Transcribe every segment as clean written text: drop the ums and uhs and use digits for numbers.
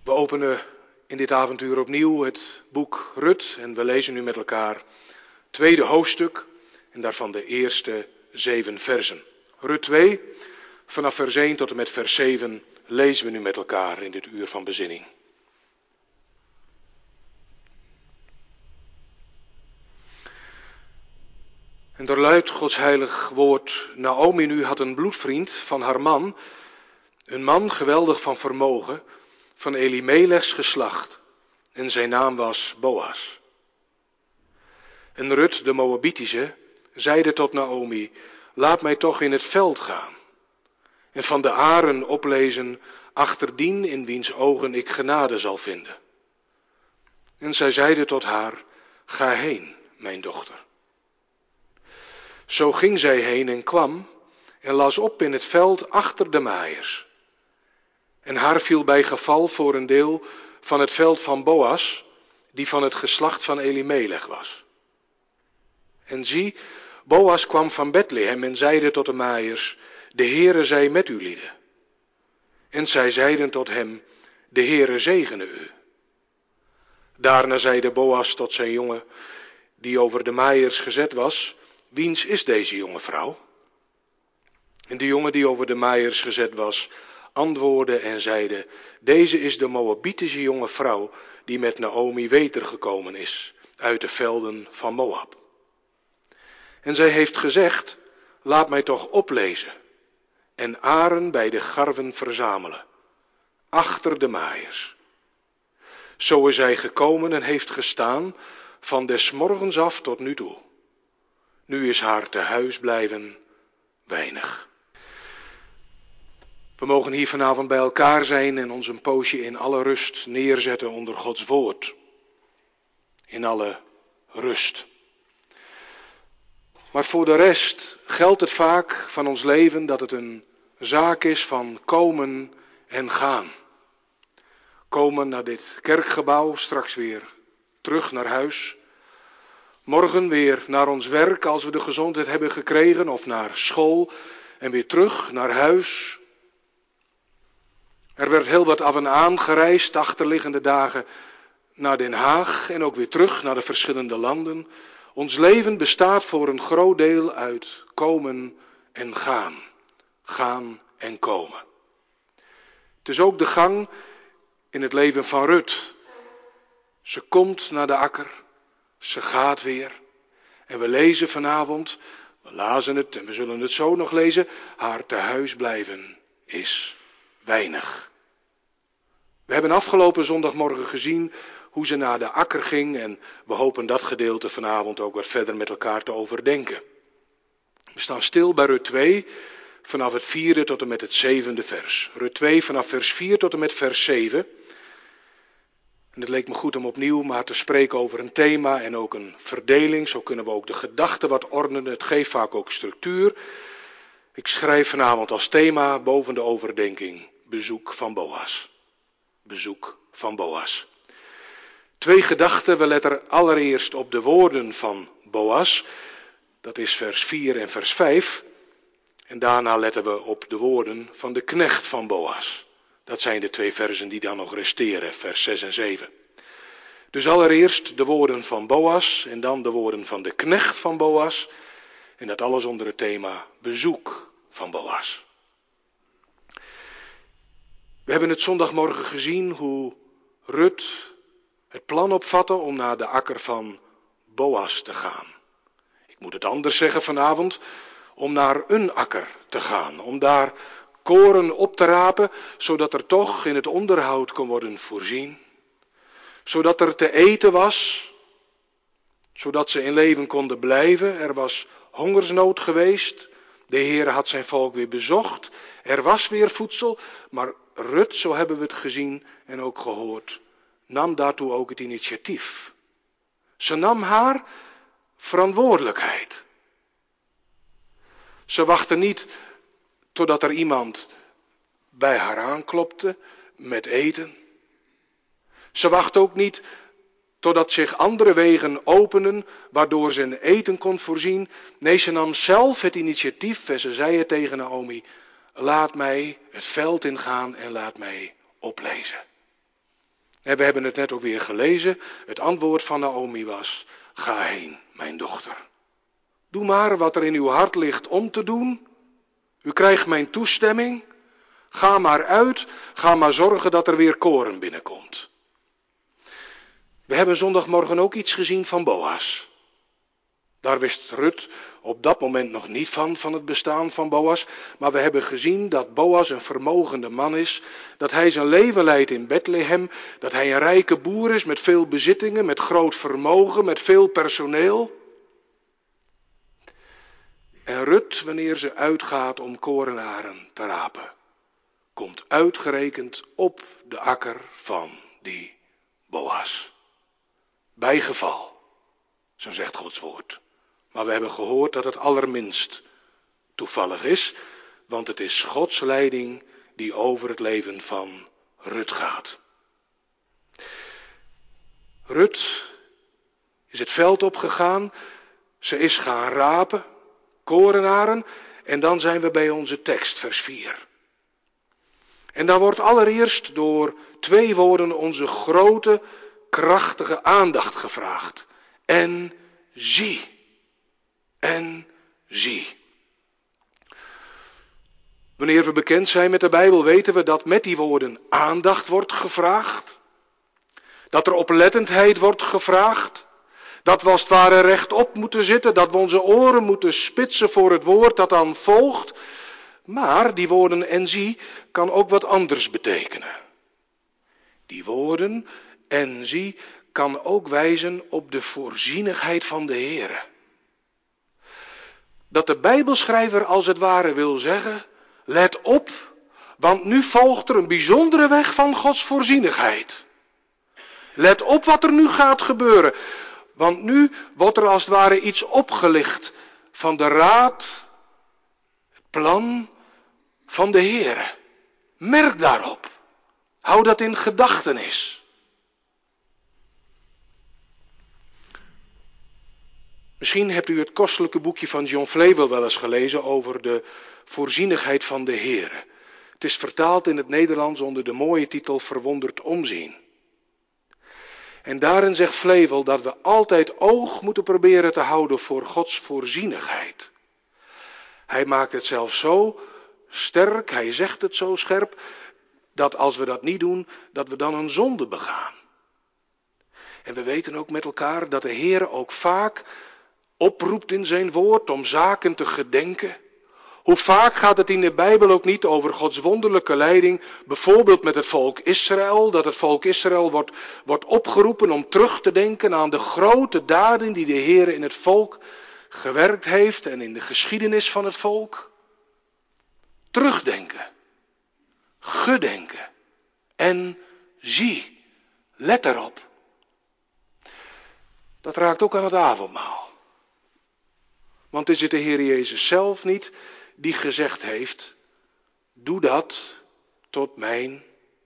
We openen in dit avontuur opnieuw het boek Rut en we lezen nu met elkaar tweede hoofdstuk en daarvan de eerste 7 versen. Rut 2, vanaf vers 1 tot en met vers 7 lezen we nu met elkaar in dit uur van bezinning. En door luidt Gods heilig woord: Naomi nu had een bloedvriend van haar man, een man geweldig van vermogen, van Elimelechs geslacht, en zijn naam was Boas. En Rut, de Moabitische, zeide tot Naomi: Laat mij toch in het veld gaan, en van de aren oplezen achter dien in wiens ogen ik genade zal vinden. En zij zeide tot haar: Ga heen, mijn dochter. Zo ging zij heen en kwam en las op in het veld achter de maaiers. En haar viel bij geval voor een deel van het veld van Boas, die van het geslacht van Elimelech was. En zie, Boas kwam van Bethlehem en zeide tot de maaiers: De Heere zij met u lieden. En zij zeiden tot hem: De Heere zegene u. Daarna zeide Boas tot zijn jongen, die over de maaiers gezet was: Wiens is deze jonge vrouw? En de jongen die over de maaiers gezet was, antwoordde en zeide: Deze is de Moabitische jonge vrouw die met Naomi wedergekomen is uit de velden van Moab. En zij heeft gezegd: Laat mij toch oplezen en aren bij de garven verzamelen, achter de maaiers. Zo is zij gekomen en heeft gestaan van des morgens af tot nu toe. Nu is haar te huis blijven weinig. We mogen hier vanavond bij elkaar zijn en ons een poosje in alle rust neerzetten onder Gods woord. In alle rust. Maar voor de rest geldt het vaak van ons leven dat het een zaak is van komen en gaan. Komen naar dit kerkgebouw, straks weer terug naar huis. Morgen weer naar ons werk als we de gezondheid hebben gekregen, of naar school en weer terug naar huis. Er werd heel wat af en aan gereisd de achterliggende dagen naar Den Haag en ook weer terug naar de verschillende landen. Ons leven bestaat voor een groot deel uit komen en gaan. Gaan en komen. Het is ook de gang in het leven van Rut. Ze komt naar de akker, ze gaat weer. En we lezen vanavond, we lazen het en we zullen het zo nog lezen, haar tehuis blijven is weinig. We hebben afgelopen zondagmorgen gezien hoe ze naar de akker ging en we hopen dat gedeelte vanavond ook wat verder met elkaar te overdenken. We staan stil bij Rut 2 vanaf het 4e tot en met het 7e vers. Rut 2 vanaf vers 4 tot en met vers 7. En het leek me goed om opnieuw maar te spreken over een thema en ook een verdeling. Zo kunnen we ook de gedachten wat ordenen. Het geeft vaak ook structuur. Ik schrijf vanavond als thema boven de overdenking: bezoek van Boas. Bezoek van Boas. 2 gedachten. We letten allereerst op de woorden van Boas. Dat is vers 4 en vers 5. En daarna letten we op de woorden van de knecht van Boas. Dat zijn de 2 versen die dan nog resteren, vers 6 en 7. Dus allereerst de woorden van Boas en dan de woorden van de knecht van Boas. En dat alles onder het thema bezoek van Boas. We hebben het zondagmorgen gezien hoe Rut het plan opvatte om naar de akker van Boas te gaan. Ik moet het anders zeggen vanavond, om naar een akker te gaan. Om daar koren op te rapen, zodat er toch in het onderhoud kon worden voorzien. Zodat er te eten was, zodat ze in leven konden blijven. Er was hongersnood geweest. De Heer had zijn volk weer bezocht. Er was weer voedsel, maar Rut, zo hebben we het gezien en ook gehoord, nam daartoe ook het initiatief. Ze nam haar verantwoordelijkheid. Ze wachtte niet totdat er iemand bij haar aanklopte met eten. Ze wachtte ook niet totdat zich andere wegen openden waardoor ze een eten kon voorzien. Nee, ze nam zelf het initiatief en ze zei het tegen Naomi: Laat mij het veld ingaan en laat mij oplezen. En we hebben het net ook weer gelezen. Het antwoord van Naomi was: ga heen, mijn dochter. Doe maar wat er in uw hart ligt om te doen. U krijgt mijn toestemming. Ga maar uit. Ga maar zorgen dat er weer koren binnenkomt. We hebben zondagmorgen ook iets gezien van Boas. Daar wist Rut op dat moment nog niet van het bestaan van Boas. Maar we hebben gezien dat Boas een vermogende man is. Dat hij zijn leven leidt in Bethlehem. Dat hij een rijke boer is met veel bezittingen, met groot vermogen, met veel personeel. En Rut, wanneer ze uitgaat om korenaren te rapen, komt uitgerekend op de akker van die Boas. Bijgeval, zo zegt Gods woord. Maar we hebben gehoord dat het allerminst toevallig is, want het is Gods leiding die over het leven van Rut gaat. Rut is het veld opgegaan, ze is gaan rapen, korenaren, en dan zijn we bij onze tekst, vers 4. En daar wordt allereerst door 2 woorden onze grote, krachtige aandacht gevraagd. En zie. En zie. Wanneer we bekend zijn met de Bijbel weten we dat met die woorden aandacht wordt gevraagd. Dat er oplettendheid wordt gevraagd. Dat we als het ware rechtop moeten zitten. Dat we onze oren moeten spitsen voor het woord dat dan volgt. Maar die woorden en zie kan ook wat anders betekenen. Die woorden en zie kan ook wijzen op de voorzienigheid van de Heere. Dat de Bijbelschrijver als het ware wil zeggen: let op, want nu volgt er een bijzondere weg van Gods voorzienigheid. Let op wat er nu gaat gebeuren, want nu wordt er als het ware iets opgelicht van de raad, het plan van de Heere. Merk daarop. Hou dat in gedachtenis. Misschien hebt u het kostelijke boekje van John Flavel wel eens gelezen over de voorzienigheid van de Heere. Het is vertaald in het Nederlands onder de mooie titel Verwonderd omzien. En daarin zegt Flavel dat we altijd oog moeten proberen te houden voor Gods voorzienigheid. Hij maakt het zelfs zo sterk, hij zegt het zo scherp, dat als we dat niet doen, dat we dan een zonde begaan. En we weten ook met elkaar dat de Heer ook vaak oproept in zijn woord om zaken te gedenken. Hoe vaak gaat het in de Bijbel ook niet over Gods wonderlijke leiding, bijvoorbeeld met het volk Israël, dat het volk Israël wordt opgeroepen om terug te denken aan de grote daden die de Heer in het volk gewerkt heeft en in de geschiedenis van het volk. Terugdenken, gedenken en zie, let erop. Dat raakt ook aan het avondmaal. Want is het de Heer Jezus zelf niet die gezegd heeft: doe dat tot mijn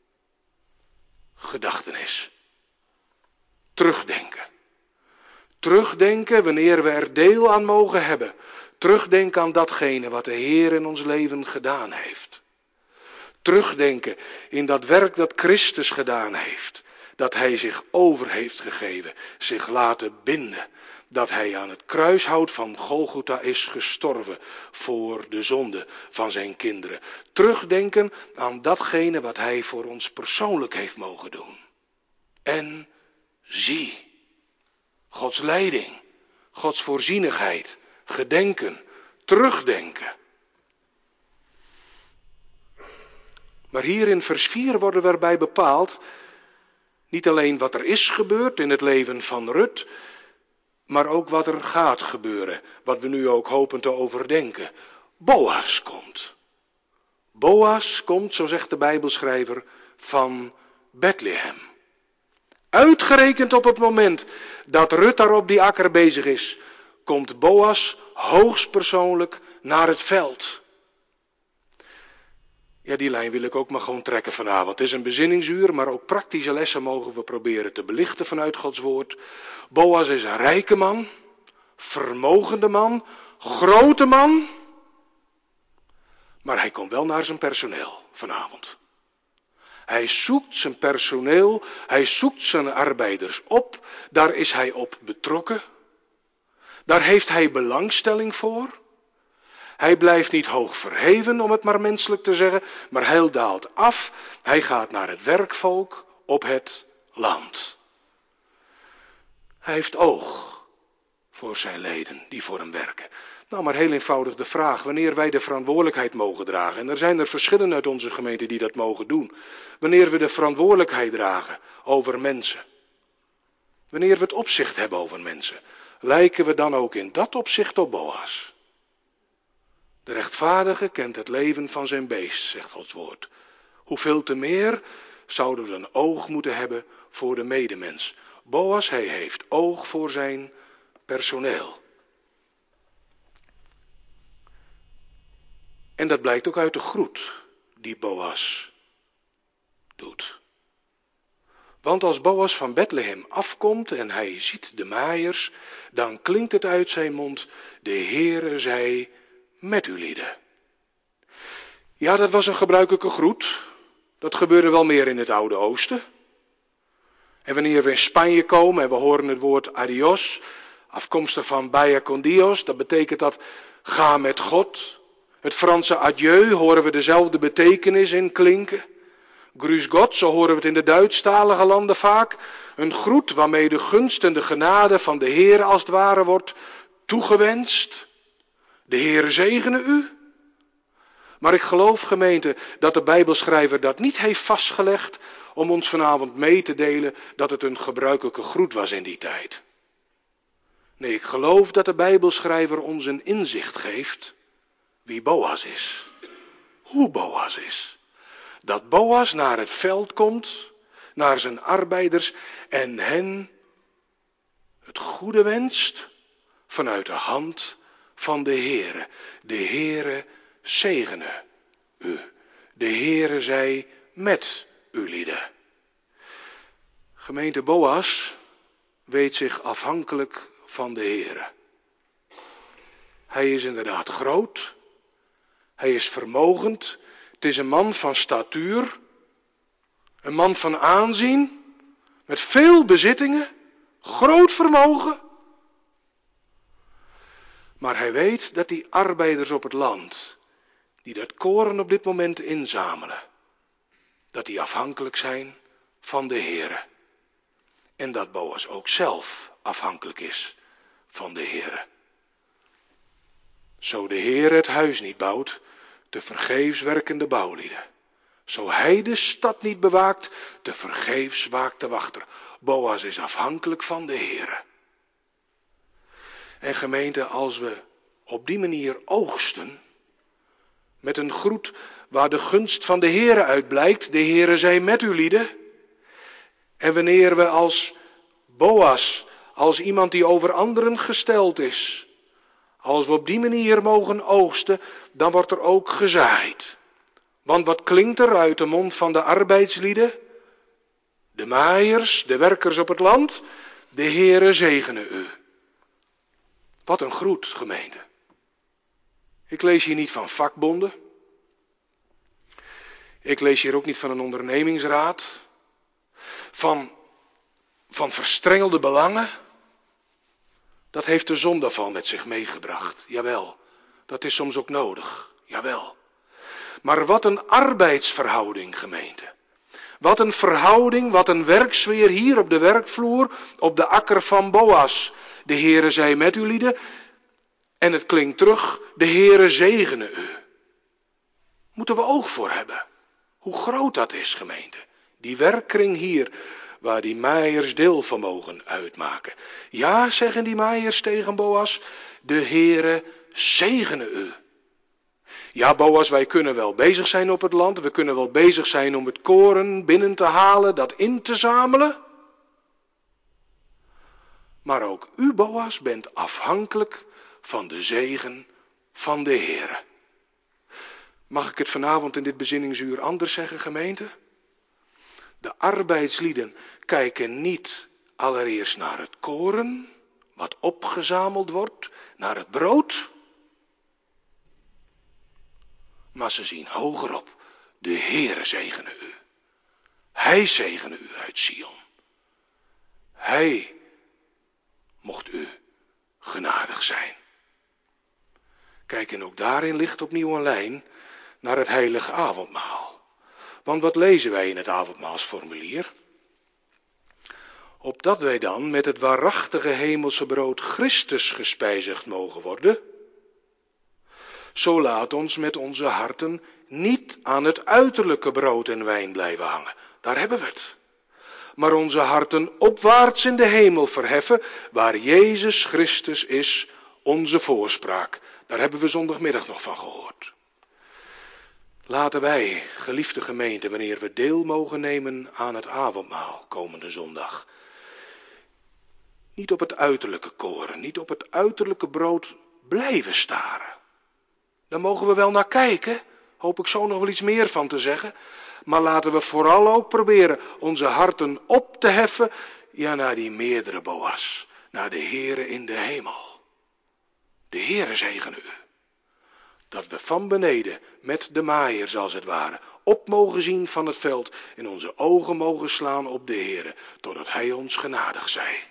gedachtenis. Terugdenken. Terugdenken wanneer we er deel aan mogen hebben. Terugdenken aan datgene wat de Heer in ons leven gedaan heeft. Terugdenken in dat werk dat Christus gedaan heeft. Dat hij zich over heeft gegeven, zich laten binden. Dat hij aan het kruishout van Golgotha is gestorven voor de zonde van zijn kinderen. Terugdenken aan datgene wat hij voor ons persoonlijk heeft mogen doen. En zie, Gods leiding, Gods voorzienigheid, gedenken, terugdenken. Maar hier in vers 4 worden we erbij bepaald, niet alleen wat er is gebeurd in het leven van Rut, maar ook wat er gaat gebeuren, wat we nu ook hopen te overdenken. Boas komt. Boas komt, zo zegt de Bijbelschrijver, van Bethlehem. Uitgerekend op het moment dat Rut daar op die akker bezig is, komt Boas hoogstpersoonlijk naar het veld. Ja, die lijn wil ik ook maar gewoon trekken vanavond. Het is een bezinningsuur, maar ook praktische lessen mogen we proberen te belichten vanuit Gods woord. Boas is een rijke man, vermogende man, grote man. Maar hij komt wel naar zijn personeel vanavond. Hij zoekt zijn personeel, hij zoekt zijn arbeiders op, daar is hij op betrokken. Daar heeft hij belangstelling voor. Hij blijft niet hoog verheven, om het maar menselijk te zeggen, maar hij daalt af. Hij gaat naar het werkvolk op het land. Hij heeft oog voor zijn leden die voor hem werken. Nou, maar heel eenvoudig de vraag, wanneer wij de verantwoordelijkheid mogen dragen. En er zijn er verschillen uit onze gemeente die dat mogen doen. Wanneer we de verantwoordelijkheid dragen over mensen. Wanneer we het opzicht hebben over mensen. Lijken we dan ook in dat opzicht op Boas. De rechtvaardige kent het leven van zijn beest, zegt Gods woord. Hoeveel te meer zouden we een oog moeten hebben voor de medemens. Boas, hij heeft oog voor zijn personeel. En dat blijkt ook uit de groet die Boas doet. Want als Boas van Bethlehem afkomt en hij ziet de maaiers, dan klinkt het uit zijn mond, de Heere zij met u lieden. Ja, dat was een gebruikelijke groet. Dat gebeurde wel meer in het Oude Oosten. En wanneer we in Spanje komen en we horen het woord adios, afkomstig van vaya con Dios, dat betekent dat ga met God. Het Franse adieu horen we dezelfde betekenis in klinken. Grüß Gott, zo horen we het in de Duitsstalige landen vaak. Een groet waarmee de gunst en de genade van de Heer als het ware wordt toegewenst. De Heer zegene u. Maar ik geloof, gemeente, dat de Bijbelschrijver dat niet heeft vastgelegd om ons vanavond mee te delen dat het een gebruikelijke groet was in die tijd. Nee, ik geloof dat de Bijbelschrijver ons een inzicht geeft wie Boas is. Hoe Boas is. Dat Boas naar het veld komt, naar zijn arbeiders en hen het goede wenst vanuit de hand van de Heere. De Heere zegene u. De Heere zij met u lieden. Gemeente Boas weet zich afhankelijk van de Heere. Hij is inderdaad groot. Hij is vermogend. Het is een man van statuur. Een man van aanzien. Met veel bezittingen. Groot vermogen. Maar hij weet dat die arbeiders op het land, die dat koren op dit moment inzamelen, dat die afhankelijk zijn van de Heere. En dat Boas ook zelf afhankelijk is van de Heere. Zo de Heere het huis niet bouwt, te vergeefs werken de bouwlieden. Zo hij de stad niet bewaakt, te vergeefs waakt de wachter. Boas is afhankelijk van de Heere. En gemeente, als we op die manier oogsten, met een groet waar de gunst van de Heere uit blijkt, de Heere zij met u lieden. En wanneer we als Boas, als iemand die over anderen gesteld is, als we op die manier mogen oogsten, dan wordt er ook gezaaid. Want wat klinkt er uit de mond van de arbeidslieden? De maaiers, de werkers op het land, de Heere zegene u. Wat een groet, gemeente. Ik lees hier niet van vakbonden. Ik lees hier ook niet van een ondernemingsraad. Van verstrengelde belangen. Dat heeft de zondeval met zich meegebracht. Jawel, dat is soms ook nodig. Jawel. Maar wat een arbeidsverhouding, gemeente. Wat een verhouding, wat een werksfeer hier op de werkvloer, op de akker van Boas. De Heere zij met u lieden. En het klinkt terug, de Heere zegene u. Moeten we oog voor hebben. Hoe groot dat is, gemeente. Die werkkring hier, waar die maaiers deel van mogen uitmaken. Ja, zeggen die maaiers tegen Boas, de Heere zegene u. Ja, Boas, wij kunnen wel bezig zijn op het land. We kunnen wel bezig zijn om het koren binnen te halen, dat in te zamelen. Maar ook u, Boas, bent afhankelijk van de zegen van de Heere. Mag ik het vanavond in dit bezinningsuur anders zeggen, gemeente? De arbeidslieden kijken niet allereerst naar het koren, wat opgezameld wordt, naar het brood. Maar ze zien hogerop, de Heere zegene u. Hij zegene u uit Sion. Hij mocht u genadig zijn. Kijk, en ook daarin ligt opnieuw een lijn naar het heilige avondmaal. Want wat lezen wij in het avondmaalsformulier? Opdat wij dan met het waarachtige hemelse brood Christus gespijzigd mogen worden, zo laat ons met onze harten niet aan het uiterlijke brood en wijn blijven hangen. Daar hebben we het. Maar onze harten opwaarts in de hemel verheffen, waar Jezus Christus is, onze voorspraak. Daar hebben we zondagmiddag nog van gehoord. Laten wij, geliefde gemeente, wanneer we deel mogen nemen aan het avondmaal komende zondag, niet op het uiterlijke koren, niet op het uiterlijke brood blijven staren. Daar mogen we wel naar kijken, hoop ik zo nog wel iets meer van te zeggen. Maar laten we vooral ook proberen onze harten op te heffen, ja, naar die meerdere Boas, naar de Heere in de hemel. De Heere zegene u. Dat we van beneden, met de maaiers als het ware, op mogen zien van het veld en onze ogen mogen slaan op de Heere, totdat Hij ons genadig zij.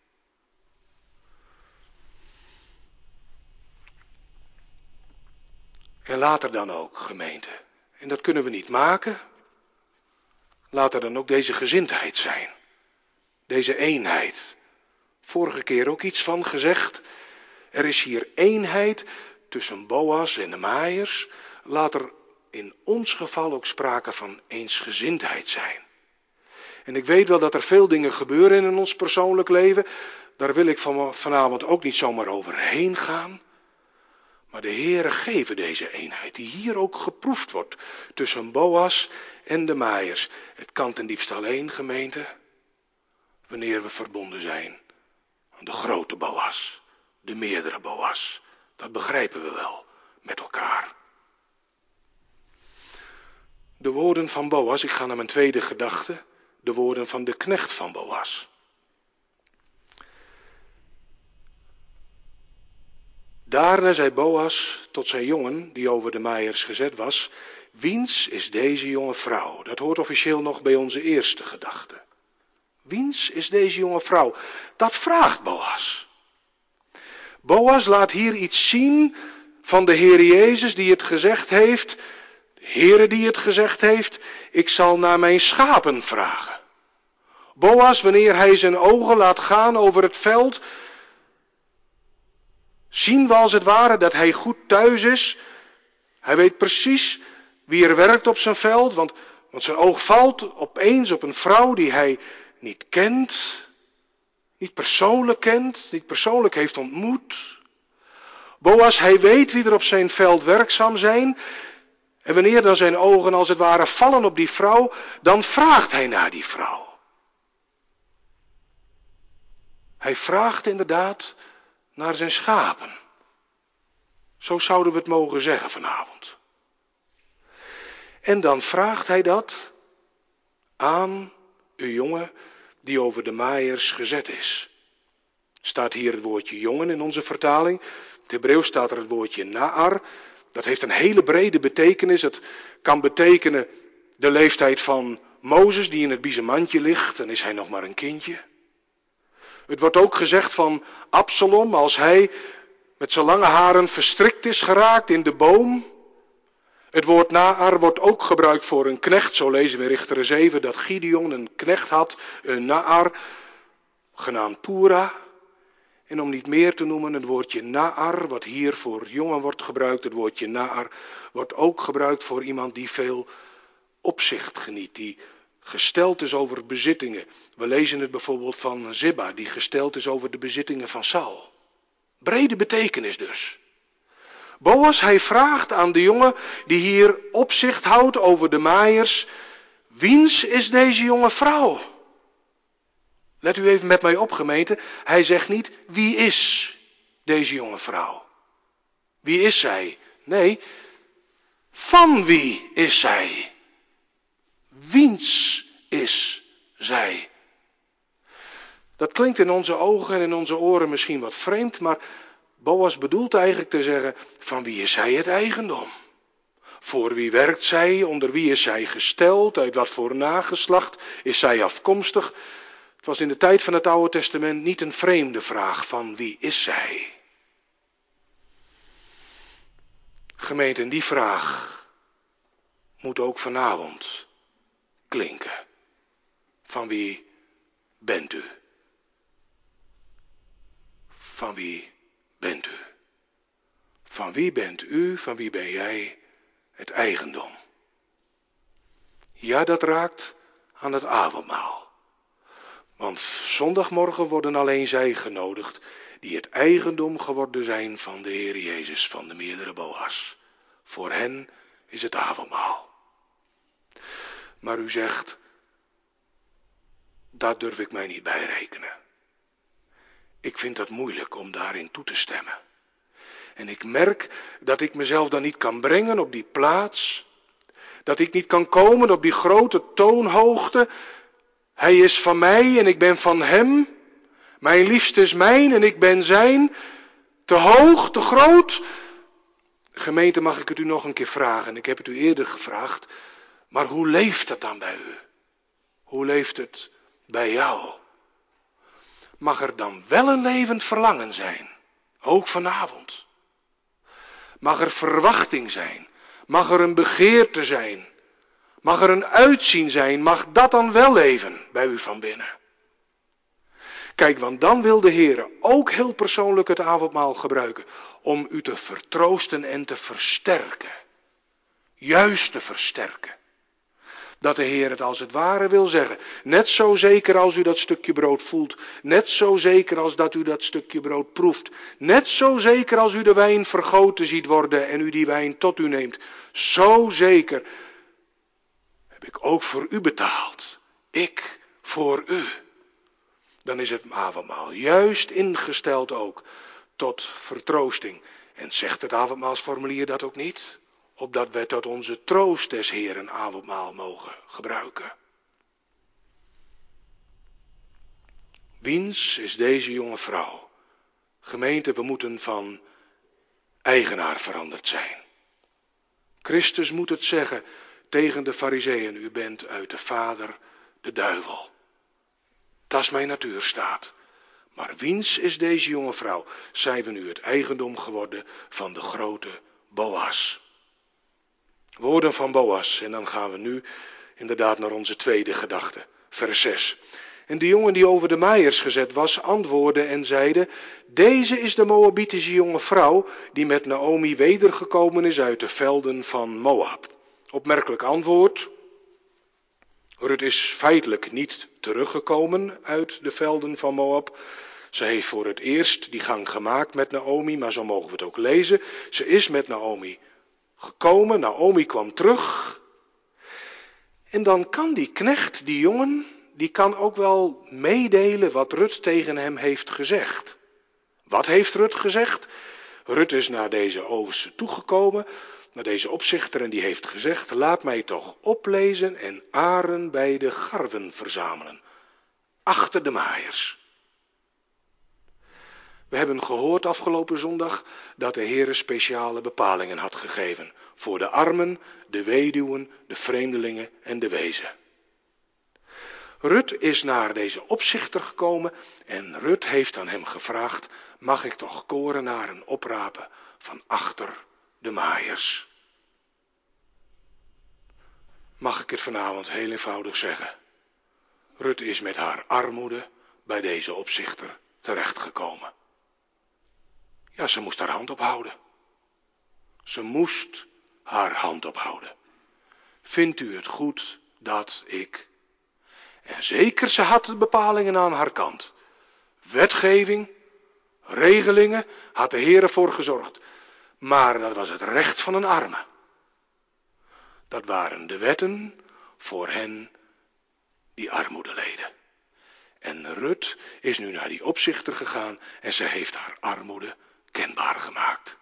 En later dan ook, gemeente, en dat kunnen we niet maken, laat er dan ook deze gezindheid zijn. Deze eenheid. Vorige keer ook iets van gezegd. Er is hier eenheid tussen Boas en de maaiers. Laat er in ons geval ook sprake van eensgezindheid zijn. En ik weet wel dat er veel dingen gebeuren in ons persoonlijk leven. Daar wil ik vanavond ook niet zomaar overheen gaan. Maar de Heere geven deze eenheid, die hier ook geproefd wordt tussen Boas en de maaiers. Het kan ten diepste alleen, gemeente, wanneer we verbonden zijn aan de grote Boas, de meerdere Boas. Dat begrijpen we wel met elkaar. De woorden van Boas, ik ga naar mijn tweede gedachte, de woorden van de knecht van Boas. Daarna zei Boas tot zijn jongen, die over de maaiers gezet was, wiens is deze jonge vrouw? Dat hoort officieel nog bij onze eerste gedachte. Wiens is deze jonge vrouw? Dat vraagt Boas. Boas laat hier iets zien van de Heer Jezus die het gezegd heeft, de Heere die het gezegd heeft, ik zal naar mijn schapen vragen. Boas, wanneer hij zijn ogen laat gaan over het veld, zien we als het ware dat hij goed thuis is. Hij weet precies wie er werkt op zijn veld, want zijn oog valt opeens op een vrouw die hij niet kent, niet persoonlijk heeft ontmoet. Boas, hij weet wie er op zijn veld werkzaam zijn. En wanneer dan zijn ogen als het ware vallen op die vrouw, dan vraagt hij naar die vrouw. Hij vraagt inderdaad naar zijn schapen. Zo zouden we het mogen zeggen vanavond. En dan vraagt hij dat aan uw jongen die over de maaiers gezet is. Staat hier het woordje jongen in onze vertaling. In het Hebreeuws staat er het woordje naar. Dat heeft een hele brede betekenis. Het kan betekenen de leeftijd van Mozes die in het biezenmandje ligt. Dan is hij nog maar een kindje. Het wordt ook gezegd van Absalom als hij met zijn lange haren verstrikt is geraakt in de boom. Het woord naar wordt ook gebruikt voor een knecht. Zo lezen we in Richteren 7 dat Gideon een knecht had, een naar, genaamd Pura. En om niet meer te noemen, het woordje naar, wat hier voor jongen wordt gebruikt, het woordje naar, wordt ook gebruikt voor iemand die veel opzicht geniet, die gesteld is over bezittingen. We lezen het bijvoorbeeld van Ziba, die gesteld is over de bezittingen van Saul. Brede betekenis dus. Boas, hij vraagt aan de jongen die hier opzicht houdt over de maaiers, wiens is deze jonge vrouw? Let u even met mij op, gemeente. Hij zegt niet, wie is deze jonge vrouw? Wie is zij? Nee, van wie is zij? Wiens is zij? Dat klinkt in onze ogen en in onze oren misschien wat vreemd, maar Boas bedoelt eigenlijk te zeggen, van wie is zij het eigendom? Voor wie werkt zij? Onder wie is zij gesteld? Uit wat voor nageslacht is zij afkomstig? Het was in de tijd van het Oude Testament niet een vreemde vraag van wie is zij? Gemeente, en die vraag moet ook vanavond klinken. Van wie bent u? Van wie bent u? Van wie bent u, van wie ben jij het eigendom? Ja, dat raakt aan het avondmaal. Want zondagmorgen worden alleen zij genodigd die het eigendom geworden zijn van de Heer Jezus, van de meerdere Boas. Voor hen is het avondmaal. Maar u zegt, daar durf ik mij niet bij rekenen. Ik vind dat moeilijk om daarin toe te stemmen. En ik merk dat ik mezelf dan niet kan brengen op die plaats. Dat ik niet kan komen op die grote toonhoogte. Hij is van mij en ik ben van hem. Mijn liefste is mijn en ik ben zijn. Te hoog, te groot. Gemeente, mag ik het u nog een keer vragen? Ik heb het u eerder gevraagd. Maar hoe leeft dat dan bij u? Hoe leeft het bij jou? Mag er dan wel een levend verlangen zijn? Ook vanavond. Mag er verwachting zijn? Mag er een begeerte zijn? Mag er een uitzien zijn? Mag dat dan wel leven bij u van binnen? Kijk, want dan wil de Heer ook heel persoonlijk het avondmaal gebruiken om u te vertroosten en te versterken. Juist te versterken. Dat de Heer het als het ware wil zeggen. Net zo zeker als u dat stukje brood voelt. Net zo zeker als dat u dat stukje brood proeft. Net zo zeker als u de wijn vergoten ziet worden en u die wijn tot u neemt. Zo zeker heb ik ook voor u betaald. Ik voor u. Dan is het avondmaal juist ingesteld ook tot vertroosting. En zegt het avondmaalsformulier dat ook niet? Opdat wij tot onze troost des Heeren avondmaal mogen gebruiken. Wiens is deze jonge vrouw? Gemeente, we moeten van eigenaar veranderd zijn. Christus moet het zeggen tegen de Farizeeën: u bent uit de vader de duivel. Dat is mijn natuurstaat. Maar wiens is deze jonge vrouw? Zijn we nu het eigendom geworden van de grote Boas? Woorden van Boas. En dan gaan we nu inderdaad naar onze tweede gedachte. Vers 6. En de jongen die over de maaiers gezet was, antwoordde en zeide: deze is de Moabitische jonge vrouw die met Naomi wedergekomen is uit de velden van Moab. Opmerkelijk antwoord. Rut is feitelijk niet teruggekomen uit de velden van Moab. Ze heeft voor het eerst die gang gemaakt met Naomi, maar zo mogen we het ook lezen. Ze is met Naomi gekomen, Naomi kwam terug. En dan kan die knecht, die jongen, die kan ook wel meedelen wat Rut tegen hem heeft gezegd. Wat heeft Rut gezegd? Rut is naar deze overste toegekomen, naar deze opzichter, en die heeft gezegd: laat mij toch oplezen en aren bij de garven verzamelen, achter de maaiers. We hebben gehoord afgelopen zondag dat de Heer speciale bepalingen had gegeven voor de armen, de weduwen, de vreemdelingen en de wezen. Rut is naar deze opzichter gekomen en Rut heeft aan hem gevraagd: mag ik toch korenaren oprapen van achter de maaiers? Mag ik het vanavond heel eenvoudig zeggen? Rut is met haar armoede bij deze opzichter terechtgekomen. Ja, ze moest haar hand ophouden. Ze moest haar hand ophouden. Vindt u het goed dat ik... En zeker, ze had de bepalingen aan haar kant. Wetgeving, regelingen, had de Heer ervoor gezorgd. Maar dat was het recht van een arme. Dat waren de wetten voor hen die armoede leden. En Rut is nu naar die opzichter gegaan en ze heeft haar armoede kenbaar gemaakt.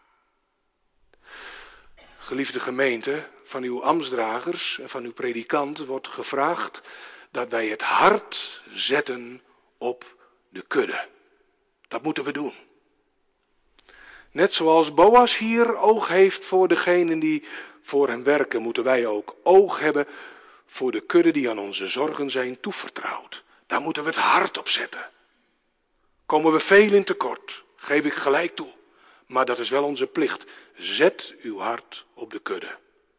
Geliefde gemeente, van uw ambtsdragers en van uw predikant wordt gevraagd dat wij het hart zetten op de kudde. Dat moeten we doen. Net zoals Boas hier oog heeft voor degenen die voor hem werken, moeten wij ook oog hebben voor de kudde die aan onze zorgen zijn toevertrouwd. Daar moeten we het hart op zetten. Komen we veel in tekort, geef ik gelijk toe. Maar dat is wel onze plicht. Zet uw hart op de kudde.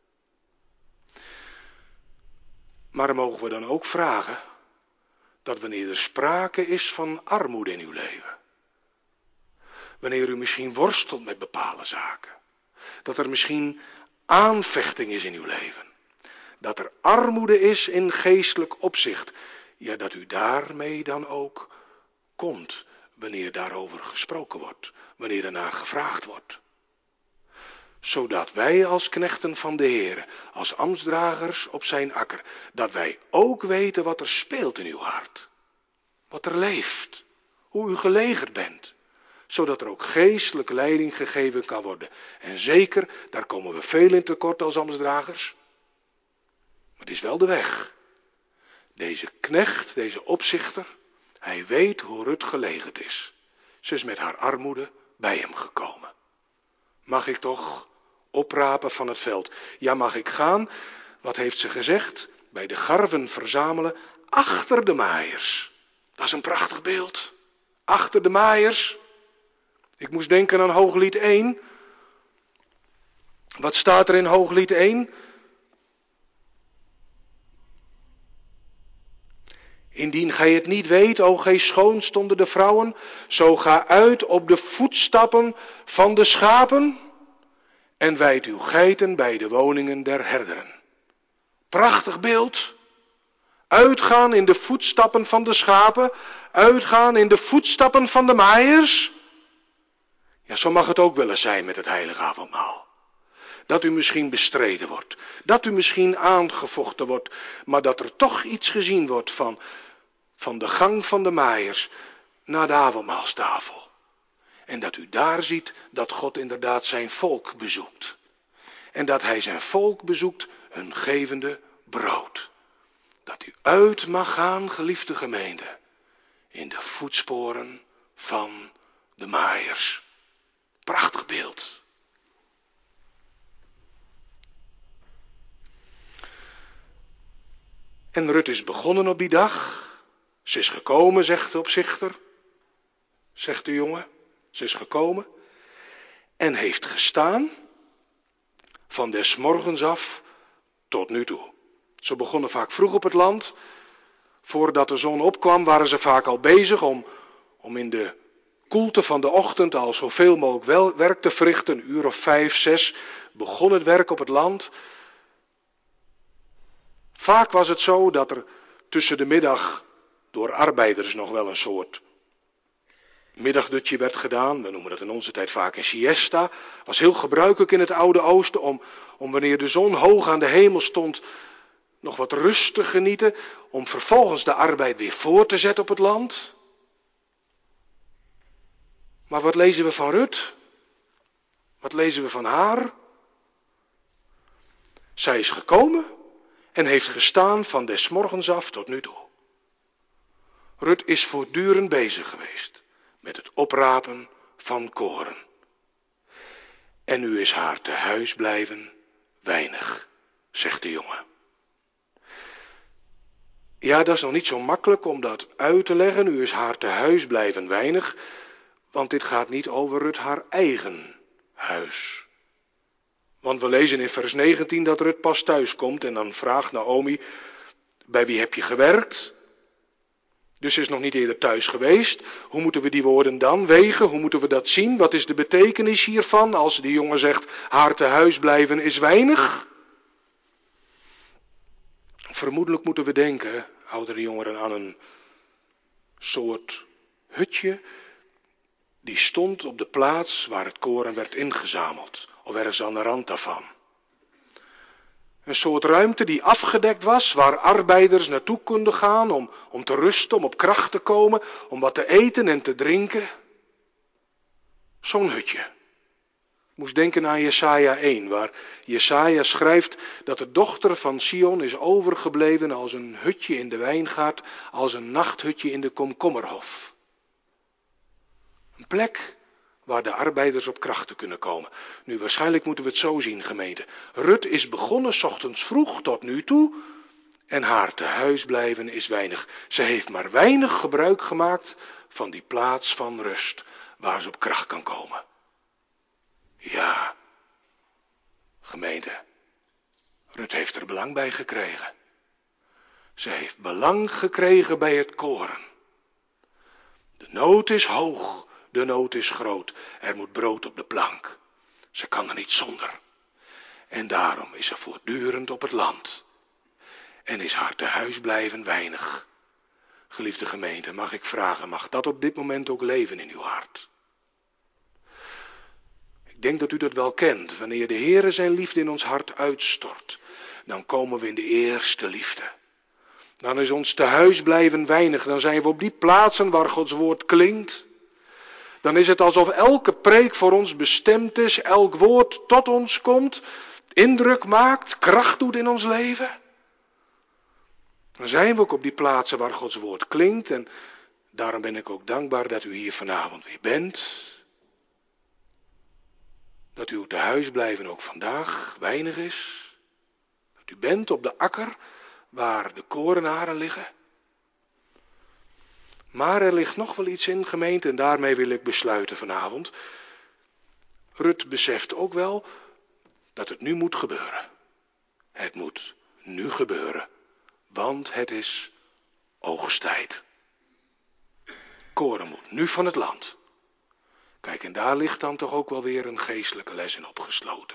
Maar mogen we dan ook vragen dat wanneer er sprake is van armoede in uw leven, wanneer u misschien worstelt met bepaalde zaken, dat er misschien aanvechting is in uw leven, dat er armoede is in geestelijk opzicht, ja, dat u daarmee dan ook komt wanneer daarover gesproken wordt, wanneer er naar gevraagd wordt. Zodat wij als knechten van de Heere, als ambtsdragers op zijn akker, dat wij ook weten wat er speelt in uw hart. Wat er leeft, hoe u gelegerd bent. Zodat er ook geestelijke leiding gegeven kan worden. En zeker, daar komen we veel in tekort als ambtsdragers. Maar het is wel de weg. Deze knecht, deze opzichter, hij weet hoe Rut gelegerd is. Ze is met haar armoede bij hem gekomen. Mag ik toch oprapen van het veld? Ja, mag ik gaan? Wat heeft ze gezegd? Bij de garven verzamelen achter de maaiers. Dat is een prachtig beeld. Achter de maaiers. Ik moest denken aan Hooglied 1. Wat staat er in Hooglied 1? Indien gij het niet weet, o gij schoon, stonden de vrouwen, zo ga uit op de voetstappen van de schapen en wijd uw geiten bij de woningen der herderen. Prachtig beeld. Uitgaan in de voetstappen van de schapen, uitgaan in de voetstappen van de maaiers. Ja, zo mag het ook wel eens zijn met het heilige avondmaal. Dat u misschien bestreden wordt, dat u misschien aangevochten wordt, maar dat er toch iets gezien wordt van de gang van de maaiers naar de avondmaalstafel. En dat u daar ziet dat God inderdaad zijn volk bezoekt. En dat hij zijn volk bezoekt, een gevende brood. Dat u uit mag gaan, geliefde gemeente, in de voetsporen van de maaiers. Prachtig beeld. En Rut is begonnen op die dag. Ze is gekomen, zegt de opzichter. Zegt de jongen. Ze is gekomen. En heeft gestaan van des morgens af tot nu toe. Ze begonnen vaak vroeg op het land. Voordat de zon opkwam waren ze vaak al bezig om in de koelte van de ochtend al zoveel mogelijk werk te verrichten. Een uur of 5, 6 begon het werk op het land. Vaak was het zo dat er tussen de middag door arbeiders nog wel een soort middagdutje werd gedaan. We noemen dat in onze tijd vaak een siesta. Was heel gebruikelijk in het Oude Oosten om wanneer de zon hoog aan de hemel stond nog wat rust te genieten. Om vervolgens de arbeid weer voor te zetten op het land. Maar wat lezen we van Rut? Wat lezen we van haar? Zij is gekomen en heeft gestaan van des morgens af tot nu toe. Rut is voortdurend bezig geweest met het oprapen van koren. En nu is haar te huis blijven weinig, zegt de jongen. Ja, dat is nog niet zo makkelijk om dat uit te leggen. Nu is haar te huis blijven weinig, want dit gaat niet over Rut haar eigen huis. Want we lezen in vers 19 dat Rut pas thuis komt en dan vraagt Naomi, bij wie heb je gewerkt? Dus ze is nog niet eerder thuis geweest. Hoe moeten we die woorden dan wegen? Hoe moeten we dat zien? Wat is de betekenis hiervan als die jongen zegt, haar te huis blijven is weinig? Vermoedelijk moeten we denken, oudere jongeren, aan een soort hutje die stond op de plaats waar het koren werd ingezameld. Of ergens aan de rand daarvan. Een soort ruimte die afgedekt was, waar arbeiders naartoe konden gaan om te rusten, om op kracht te komen, om wat te eten en te drinken. Zo'n hutje. Ik moest denken aan Jesaja 1, waar Jesaja schrijft dat de dochter van Sion is overgebleven als een hutje in de wijngaard, als een nachthutje in de komkommerhof. Een plek waar de arbeiders op krachten kunnen komen. Nu, waarschijnlijk moeten we het zo zien, gemeente. Rut is begonnen 's ochtends vroeg tot nu toe en haar tehuisblijven is weinig. Ze heeft maar weinig gebruik gemaakt van die plaats van rust waar ze op kracht kan komen. Ja, gemeente, Rut heeft er belang bij gekregen. Ze heeft belang gekregen bij het koren. De nood is hoog, de nood is groot. Er moet brood op de plank. Ze kan er niet zonder. En daarom is ze voortdurend op het land. En is haar tehuisblijven weinig. Geliefde gemeente, mag ik vragen, mag dat op dit moment ook leven in uw hart? Ik denk dat u dat wel kent. Wanneer de Heere zijn liefde in ons hart uitstort, dan komen we in de eerste liefde. Dan is ons tehuisblijven weinig. Dan zijn we op die plaatsen waar Gods woord klinkt. Dan is het alsof elke preek voor ons bestemd is, elk woord tot ons komt, indruk maakt, kracht doet in ons leven. Dan zijn we ook op die plaatsen waar Gods woord klinkt en daarom ben ik ook dankbaar dat u hier vanavond weer bent. Dat uw tehuisblijven ook vandaag weinig is. Dat u bent op de akker waar de korenaren liggen. Maar er ligt nog wel iets in, gemeente, en daarmee wil ik besluiten vanavond. Rut beseft ook wel dat het nu moet gebeuren. Het moet nu gebeuren, want het is oogsttijd. Koren moet nu van het land. Kijk, en daar ligt dan toch ook wel weer een geestelijke les in opgesloten.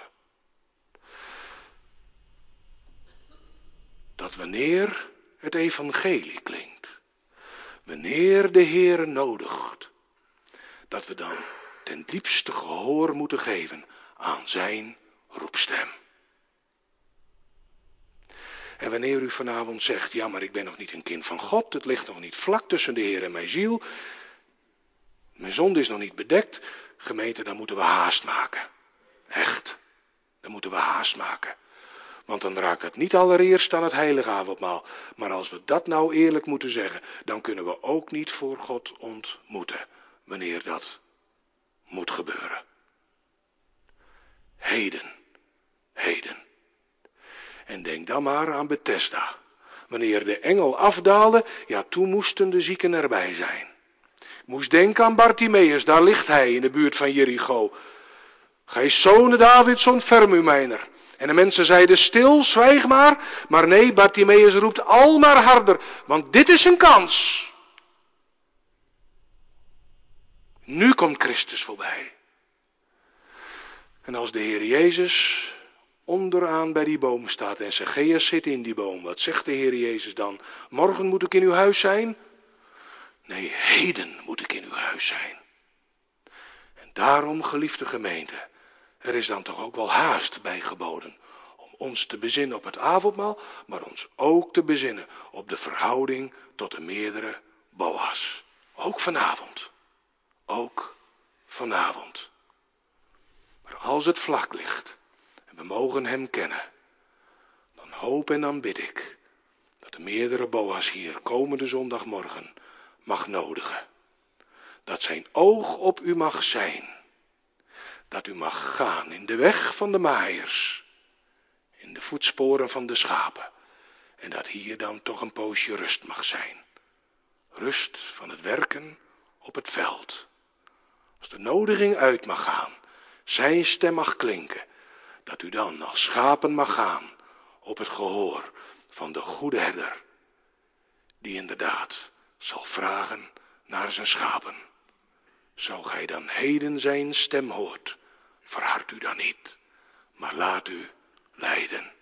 Dat wanneer het evangelie klinkt, wanneer de Heere nodigt, dat we dan ten diepste gehoor moeten geven aan zijn roepstem. En wanneer u vanavond zegt, ja, maar ik ben nog niet een kind van God, het ligt nog niet vlak tussen de Heer en mijn ziel, mijn zonde is nog niet bedekt, gemeente, dan moeten we haast maken. Echt, dan moeten we haast maken. Want dan raakt het niet allereerst aan het heilige avondmaal. Maar als we dat nou eerlijk moeten zeggen, dan kunnen we ook niet voor God ontmoeten, wanneer dat moet gebeuren. Heden. En denk dan maar aan Bethesda. Wanneer de engel afdaalde, ja, toen moesten de zieken erbij zijn. Ik moest denken aan Bartimeus, daar ligt hij in de buurt van Jericho. Gij zonen Davids, ontferm u mijner. En de mensen zeiden, stil, zwijg maar. Maar nee, Bartimeus roept al maar harder, want dit is een kans. Nu komt Christus voorbij. En als de Heer Jezus onderaan bij die boom staat en Zacchaeus zit in die boom, wat zegt de Heer Jezus dan? Morgen moet ik in uw huis zijn? Nee, heden moet ik in uw huis zijn. En daarom, geliefde gemeente, er is dan toch ook wel haast bij geboden om ons te bezinnen op het avondmaal, maar ons ook te bezinnen op de verhouding tot de meerdere Boas. Ook vanavond. Maar als het vlak ligt en we mogen hem kennen, dan hoop en dan bid ik dat de meerdere Boas hier komende zondagmorgen mag nodigen. Dat zijn oog op u mag zijn. Dat u mag gaan in de weg van de maaiers, in de voetsporen van de schapen. En dat hier dan toch een poosje rust mag zijn. Rust van het werken op het veld. Als de nodiging uit mag gaan, zijn stem mag klinken. Dat u dan als schapen mag gaan op het gehoor van de goede herder. Die inderdaad zal vragen naar zijn schapen. Zo gij dan heden zijn stem hoort, verhard u dan niet, maar laat u leiden.